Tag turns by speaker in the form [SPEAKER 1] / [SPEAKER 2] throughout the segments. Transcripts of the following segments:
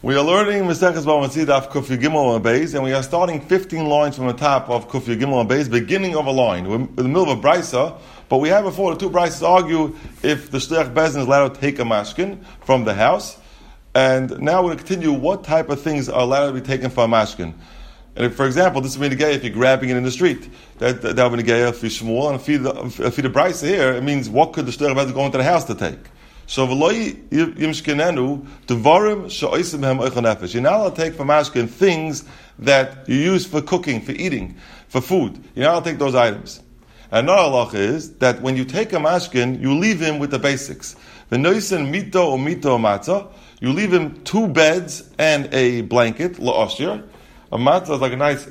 [SPEAKER 1] We are learning Maseches Bava Metzia Daf Kuf Gimel Beis, and we are starting 15 lines from the top of Kuf Gimel Beis, beginning of a line. We're in the middle of a brisa, but we have before the two brises argue if the Shliach Bezdin is allowed to take a mashkin from the house, and now we're going to continue what type of things are allowed to be taken for a mashkin. And if, for example, this would be negay if you're grabbing it in the street. That would be negay if you're Shmuel, and if you're the brisa here, it means what could the Shliach Bezdin go into the house to take? So v'loi yimshkenenu devarim she'osim hem oichel nefesh. You're not allowed to take for mashkin things that you use for cooking, for eating, for food. You're not allowed to take those items. And another halacha is that when you take a mashkin, you leave him with the basics. V'noisen mito or mito matzah. You leave him 2 beds and a blanket la'ashir. A matzah is like a nice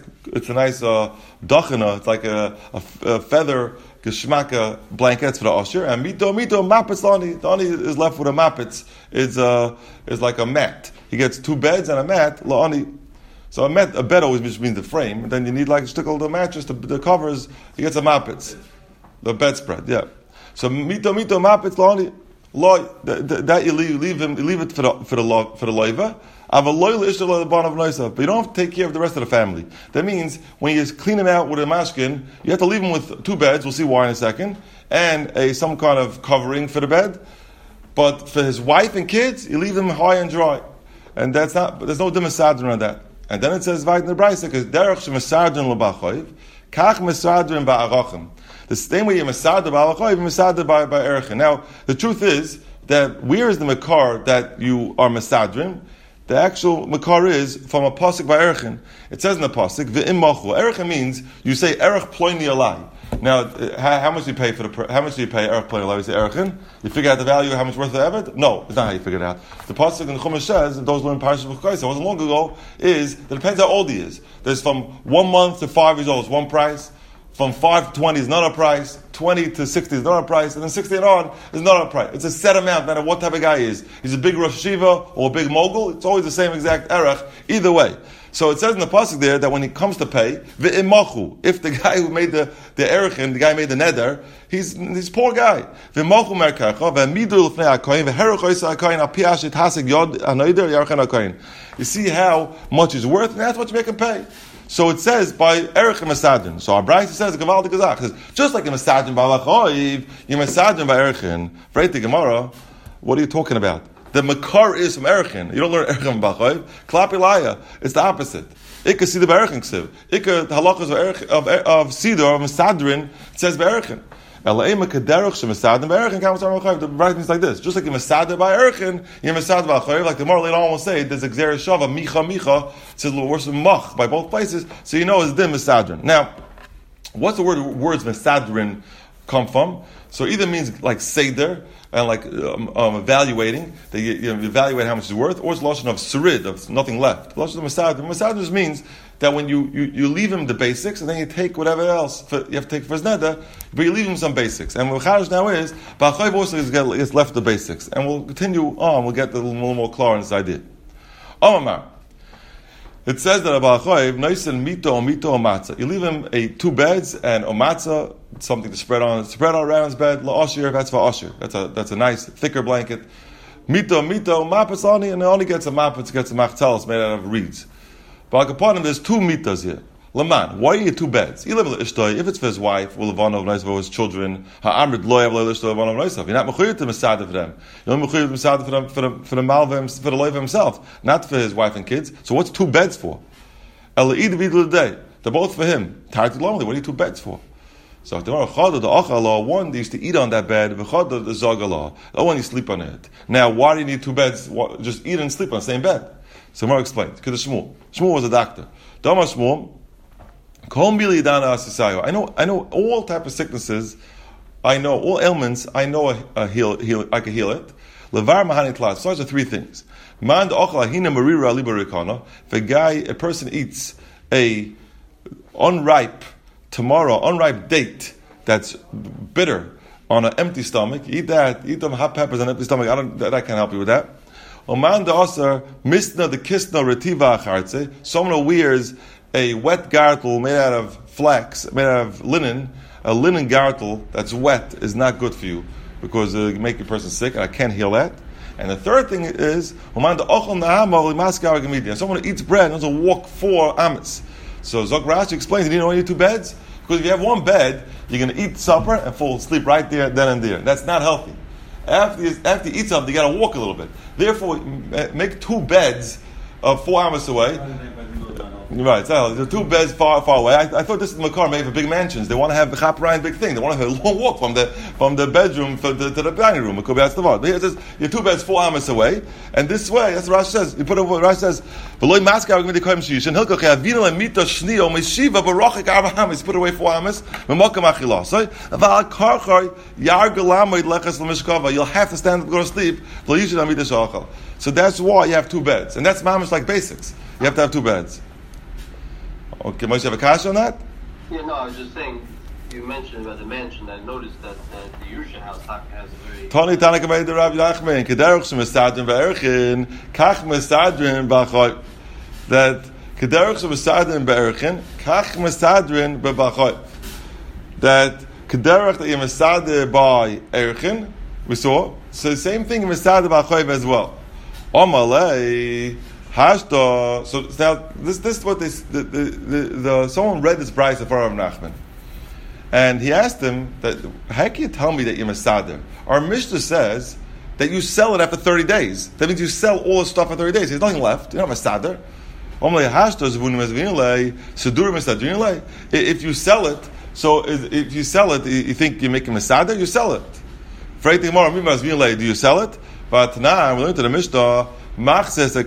[SPEAKER 1] dachana. It's like a feather geschmacka blankets for the usher, and mito mapets lani. The only is left with a mapets is like a mat. He gets 2 beds and a mat lani. So a bed always just means the frame, and then you need like a shtickle the mattress, the covers. He gets a mapets, the bedspread. Yeah. So mito mapets lani. That you leave it for the loiva. But you don't have to take care of the rest of the family. That means when you clean him out with a mashkin, you have to leave him with 2 beds, we'll see why in a second, and some kind of covering for the bed. But for his wife and kids, you leave them high and dry. And there's no dimasadrin on that. And then it says, Vayt in the Brisa, because derech shemesadrin l'bachoiv, kach mesadrin ba'arachim. The same way you're mesadrin ba'arachim, you're mesadrin by erichin. Now, the truth is that where is the makar that you are mesadrin? The actual makar is from a pasuk by Erichin. It says in the pasuk, "Ve'im machu." Erichin means you say Erich ploini alai. Now, how much do you pay how much do you pay Erich ploini alai? You say Erichin. You figure out the value, how much worth the eved? No, it's not how you figure it out. The pasuk in the Chumash says, and those learn Parashat V'chayis, it wasn't long ago, is that it depends how old he is. There's from 1 month to 5 years old is one price. From 5 to 20 is not a price. 20 to 60 is not a price. And then 60 and on is not a price. It's a set amount, no matter what type of guy he is. He's a big Rosh Hashiva or a big mogul. It's always the same exact erech, either way. So it says in the pasuk there that when he comes to pay, v'imachu, if the guy who made the erechin, the guy who made the neder, he's poor guy. V'imachu merkacha, v'amidu l'fnei ha'koyin, v'herech oisa ha'koyin, al pi ashit hasig yod ha'noider yarchen ha'koyin. You see how much he's worth, and that's what you make him pay. So it says by Erech and Mesadrin. So our Brisa says Gavaldik Gazach says just like the Mesadrin by Lachoiv, you Mesadrin by Erechin. Right, the Gemara. What are you talking about? The Makar is from Erechin. You don't learn Erechin by Lachoiv. Klapilaya. It's the opposite. Ikka Siddur by Erechin Ksiv. Ikka the halachas of Siddur of Mesadrin. It says by Erechin. The right means like this. Just like you Mesadr by Erichin, you Mesadr by Chayiv. Like the more later on will say, there's a Gzera Shava, Micha. It says the words of Mach by both places, so you know it's Dim Mesadrin. Now, what's the words Mesadrin come from? So either means like Seder, and like evaluating, that you evaluate how much it's worth, or it's Lashon of Serid, of nothing left. Lashon of Mesadrin. Mesadrin just means that when you leave him the basics, and then you take whatever else you have to take for his neder, but you leave him some basics. And what Chadash now is, Ba'achayv also is left the basics. And we'll continue on, we'll get a little more clear on this idea. Omar. It says that Ba'achayv, Noisen mito matzah. You leave him 2 beds and a matzah, something to spread around his bed, la'ashir, that's for ashir. That's a nice, thicker blanket. Mito, mapas only, and it only gets a mapas, gets a machzalas made out of reeds. But upon him, there's 2 mitas here. Laman, why are you 2 beds? If it's for his wife, for his children, you're not mechuyet to Masada for them. You're not mechuyet to Masada for the malva, for the loiva himself, not for his wife and kids. So what's 2 beds for? They're both for him. What are you 2 beds for? So the Achal, one they used to eat on that bed, the Zagalah. The one you sleep on it. Now, why do you need 2 beds? Just eat and sleep on the same bed. So Mar explains. Because Shmuel was a doctor. Dama Shmuel, I know all type of sicknesses. I know all ailments. I know I can heal it. Levar mahani tlas. So those are 3 things. Man ochla hina marira libarikana. If a person eats a unripe date that's bitter on an empty stomach, eat that. Eat them hot peppers on an empty stomach. I can't help you with that. Oman the asar misna the kisna retiva achartze. Someone who wears a wet gartel made out of flax, made out of linen, a linen gartel that's wet is not good for you because it can make a person sick, and I can't heal that. And the third thing is, someone who eats bread and doesn't walk 4 amas. So Zok Rashi explains, you only need 2 beds? Because if you have 1 bed, you're going to eat supper and fall asleep right there, then and there. That's not healthy. After you eat something, you got to walk a little bit. Therefore, make 2 beds of 4 amas away. Right, so the 2 beds far away. I thought this is Makar made for big mansions. They want to have the chaperine big thing. They want to have a long walk from the bedroom to the dining room. It could be that's the word. But here it says your 2 beds 4 amas away, and this way, that's what Rashi says. You put it what Rashi says. V'loi maskar g'midi koyim shiyish and hilkach yavina lemita shnio meshiva barochik arba amas. Put away 4 amas. V'mokam achila. So v'al karchar yar galamoid lechas l'mishkava. You'll have to stand up and go to sleep. V'lo yishid amida shachal. So that's why you have 2 beds, and that's mamish like basics. You have to have 2 beds. Okay, Moshe, have a kasha on that?
[SPEAKER 2] Yeah, no, I was just saying, you mentioned about the mansion, I noticed that the Yerusha house has a very...
[SPEAKER 1] Tani Tanaka made the Rabbi Nachman, Kederach Shemesadrin Be'erchin, Kach Mesadrin B'achoi. That Kederach Shemesadrin Be'erchin, Kach Mesadrin Be'achoi. That Kederach that you Mesadir by Erchin, we saw, so the same thing in Mesadir B'achoi as well. Omalei... Hashta. So now this is what someone read this brayso in front of Nachman, and he asked him that how can you tell me that you're Mesader? Our Mishnah says that you sell it after 30 days. That means you sell all the stuff for 30 days. There's nothing left. You're not Mesader. If you sell it, so if you sell it, you think you're making Mesader, you sell it. Do you sell it? But now we learned to the Mishnah. That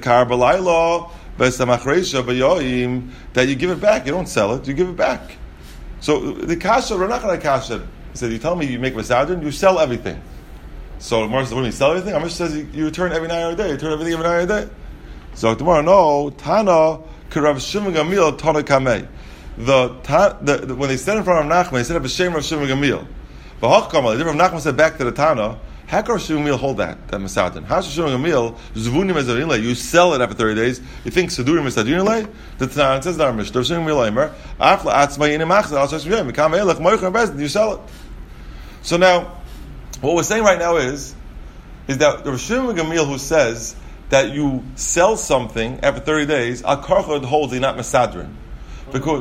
[SPEAKER 1] you give it back. You don't sell it, you give it back. So the kasha, Ranachana kasha, he said, you tell me you make Mesadrin, you sell everything. So Gemara says, what do you mean, sell everything? Amish says you return every night or day, you return everything every night or day. So tomorrow, no, Tana Karav Shimon Gamil Tana Kameh. When they said in front of Nachman, they said of Hashem Rav Shimon Gamil. But the different Nachman said back to the Tana, how can Rav Shimon Gamil hold that Mesadrin? How should Shimon Gamil Zvunim Mesadrin? You sell it after 30 days. You think Sedurim Mesadrin? The Tanan says that Rav Shimon Gamil Aimer Afla Atzmai in Machzal Al Shashim Yom Mikam Elach Moichem Bezdin. You sell it. So now, what we're saying right now is that Rav Shimon Gamil who says that you sell something after 30 days, Al Karchod holds you're not Mesadrin. Because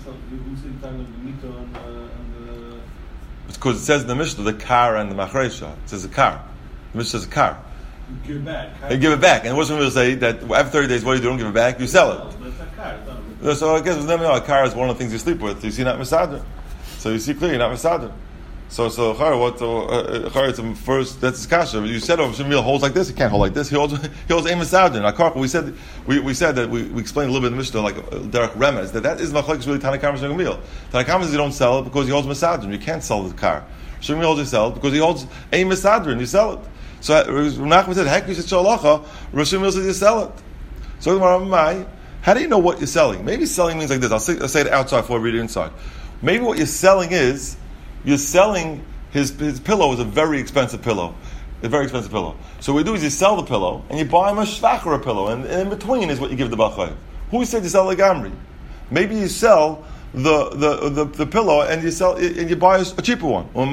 [SPEAKER 1] it says in the Mishnah, the kar and the machresha. It says a kar. The Mishnah says a kar.
[SPEAKER 3] You give it back.
[SPEAKER 1] You give it back. And what's going to say that after 30 days, what do you do? Don't give it back. You sell it.
[SPEAKER 3] But it's a kar.
[SPEAKER 1] So I guess a kar is one of the things you sleep with. So you see not Mesadr. So you see clearly not Mesadr. So it's first. That's his kasha. You said Shmuel holds like this. He can't hold like this. He holds a Mesadr. We said that we explained a little bit in the Mishnah like Derek Remez that is machlokes really Tanakam Shmuel. Tanakam says you don't sell it because he holds Mesadr. You can't sell the car. Shmuel holds you sell it because he holds a Mesadr and you sell it. So Nachman said heck you should show halacha. Shmuel says you sell it. So how do you know what you're selling? Maybe selling means like this. I'll say it outside before I read it inside. Maybe what you're selling is. You're selling his pillow is a very expensive pillow. A very expensive pillow. So what you do is you sell the pillow and you buy him a shvacher pillow, and in between is what you give the Bachayv. Who said you sell the gamri? Maybe you sell the pillow and you buy a cheaper one. Who's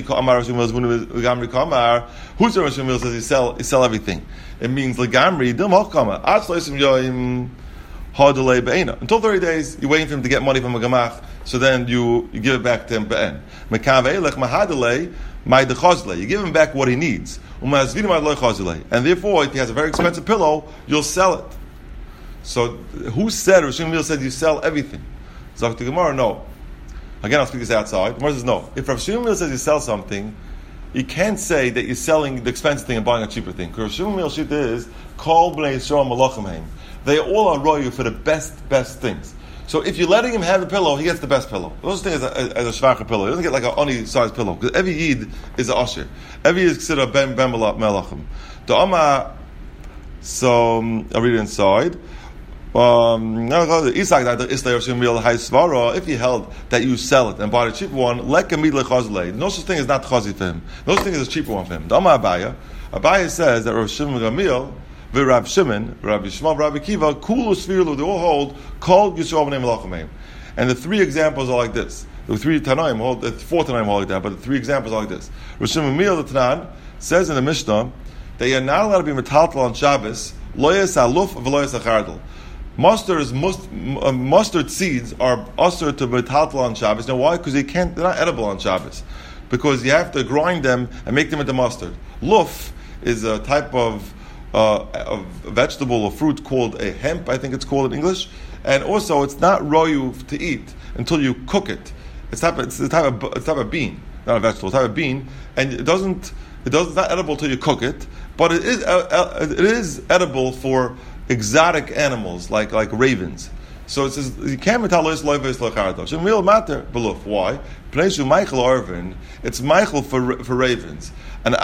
[SPEAKER 1] the says you sell everything? It means the gamri until 30 days, you're waiting for him to get money from a gamach, so then you give it back to him. You give him back what he needs. And therefore, if he has a very expensive pillow, you'll sell it. So, who said, Rav Shimon said you sell everything? Zok the Gemara, no. Again, I'll speak this outside. The Gemara says no. If Rav Shimon says you sell something, you can't say that you're selling the expensive thing and buying a cheaper thing. Because Rav Shimon shita is, Kol b'nei Yisrael malachim heim. They all are royu for the best things. So if you're letting him have the pillow, he gets the best pillow. Those things as a shvacher pillow. He doesn't get like an oni-sized pillow. Because every yid is an usher. Every yid is considered ben melachim. The Amma, so I'll read it inside. If you held that you sell it and buy the cheaper one, no such thing is not chazi for him. No such thing is a cheaper one for him. The Amma Abaya says that Rav Shimon Gamil, Rav Shimon, Rabbi Shmuel, Rabbi Kiva, Kulu Svirlu, they all hold called Yisrael b'nei Melachim. And the 3 examples are like this. The 4 Tanaim hold like that, but the 3 examples are like this. Rav Shimon Gamil, the Tanan, says in the Mishnah that you're not allowed to be metaltal on Shabbos, loyes aluf v'loyes achardel. Mustard seeds are usher to metaltal on Shabbos. Now why? Because they're not edible on Shabbos. Because you have to grind them and make them into mustard. Luf is a type of vegetable or fruit called a hemp, I think it's called in English. And also it's not royu to eat until you cook it. It's a type of bean, not a vegetable, it's a type of bean, and it's not edible till you cook it, but it is edible for exotic animals like ravens. So it says you can't metalois loives lachardo. Shem real matter beluf. Why? Pneishu Michael Arvin. It's Michael for ravens, and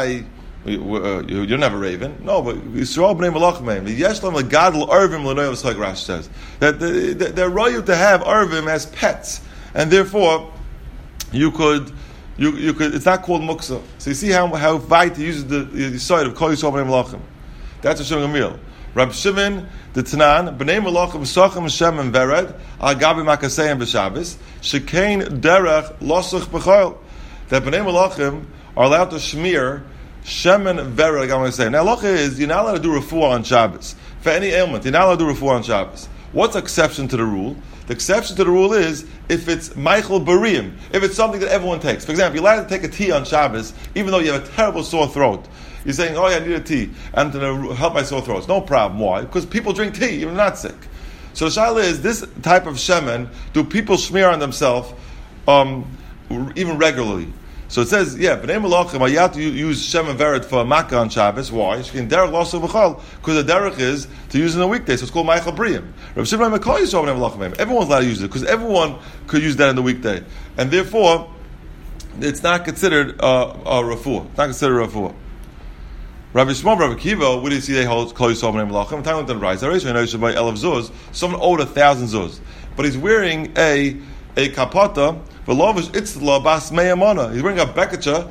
[SPEAKER 1] you don't have a raven. No, but Yisrael b'nei malachim. The yeshlam legadol arvim l'noyavos like Rashi says that they're royal to have arvim as pets, and therefore you could. It's not called muksa. So you see how Vayta uses the side of Kol Yisrael b'nei malachim. That's a Shem Gamil. Rab Shimon the Tanan b'nei malachim v'sachim Shem and Vered al gabi makaseim b'Shabbos shekein derech losach b'chol. That b'nei malachim are allowed to smear Shem and Vered, like I'm going to say. Now, halacha is you're not allowed to do refuah on Shabbos for any ailment. You're not allowed to do refuah on Shabbos. What's the exception to the rule? The exception to the rule is if it's Michael Bariyim, if it's something that everyone takes. For example, you're allowed to take a tea on Shabbos, even though you have a terrible sore throat. You're saying, oh yeah, I need a tea. I'm going to help my sore throat. No problem. Why? Because people drink tea, even not sick. So the shaila is, this type of shemen, do people smear on themselves even regularly? So it says, b'nei malachim, you have to use Shem and Vered for Makkah on Shabbos. Why? Because the derech is to use it on a weekday, so it's called Michael Briyim. Everyone's allowed to use it, because everyone could use that on the weekday. And therefore, it's not considered a refuah. It's not considered a refuah. Rabbi Shmuel, Rabbi Kiva, where do you see they hold Kol Yisrael b'nei malachim? Time with the rise. I know you should buy 1,000 zuz. Someone owed 1,000 zuz. But he's wearing a kapata, he's wearing a beketcha.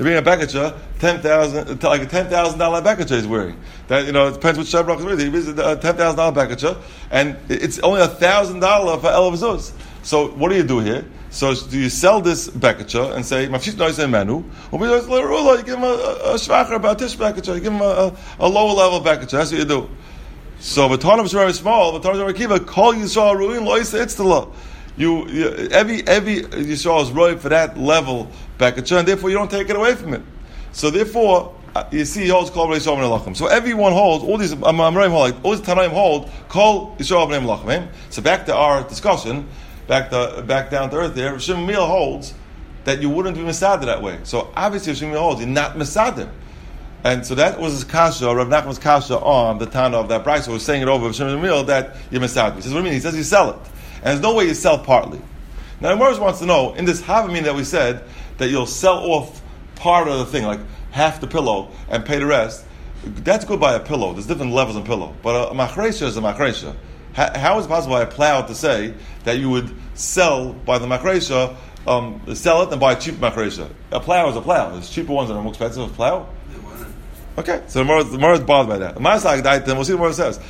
[SPEAKER 1] $10,000, like a $10,000 beketcha he's wearing. That, it depends which shebrach is wearing. He's a $10,000 beketcha, and it's only $1,000 for Elav Zuz. So what do you do here? So do you sell this beketcha and say mafshit noisei menu, or you give him a shvacher batish beketcha, you give him a lower level beketcha. That's what you do. So v'tanam shemar small, v'tanam shemar kiva, kol Yisrael ruin lo yisei itztala. Every Yisrael is right for that level beketcha, and therefore you don't take it away from it. So therefore, you see, he holds kol Yisrael b'nei malachim. So everyone holds all these Amraim hold, all these Tanaim hold kol Yisrael b'nei malachim. So back to our discussion, back down to earth there. Shimon Mil holds that you wouldn't be mesader that way. So obviously, Shimon Mil holds you're not mesader. And so that was his kasha, Rav Nachman's kasha on the Tana of that Brisa, who was saying it over Shimon Mil that you're mesader. He says, what do you mean? He says you sell it. And there's no way you sell partly. Now, the Gemara wants to know, in this Havamim that we said, that you'll sell off part of the thing, like half the pillow, and pay the rest, that's good by a pillow. There's different levels in pillow. But a machresha is a machresha. How is it possible by a plow to say that you would sell by the machresha, sell it and buy a cheap machresha? A plow is a plow. There's cheaper ones that are more expensive than a plow. Okay, so the Gemara is bothered by that. We'll see what it says.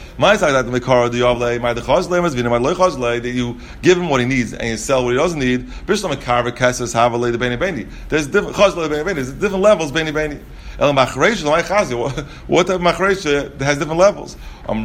[SPEAKER 1] That you give him what he needs and you sell what he doesn't need. There's different levels. What type of machresha has different levels?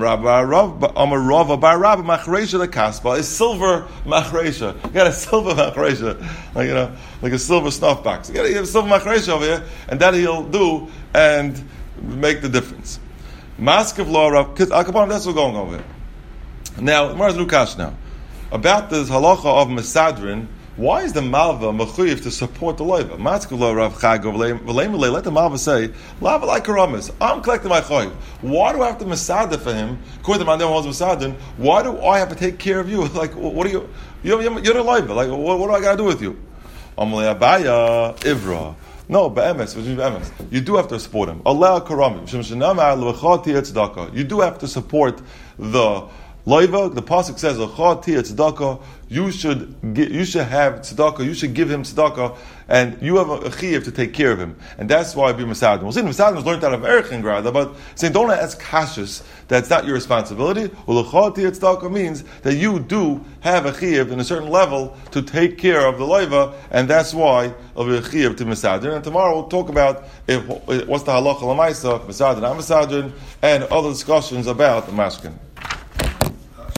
[SPEAKER 1] Machresha is silver machresha. You got a silver machresha, like a silver snuff box. You got a silver machresha over here, and that he'll do and make the difference. Mask of law, that's what's going over here. Now, Mara's Lukash now. About this halacha of Mesadrin, why is the Malva mechuyev to support the loiva? Mask of law, Rav Chagov, let the Malva say, Lava like Karamis, I'm collecting my choyev. Why do I have to Mesader for him? According to Mandem holds Mesadrin, why do I have to take care of you? Like, what are you? You're the loiva. Like, what do I got to do with you? Amalei Abaya, Ivra. No, be'emes, you do have to support him. Allah karamim. You do have to support the loiva. The pasuk says, "Achad tia tzedakah." You should have tzedakah. You should give him tzedakah, and you have a chiyuv to take care of him, and that's why be mesadim. We'll see, mesadim was learned out of Erech and Grada, but saying don't ask kashus. That's not your responsibility. Achad tia tzedakah means that you do have a chiyuv in a certain level to take care of the loiva, and that's why of a chiyuv to mesadim. And tomorrow we'll talk about what's the halacha l'maisa, mesadim, not mesadim, and other discussions about the mashkin.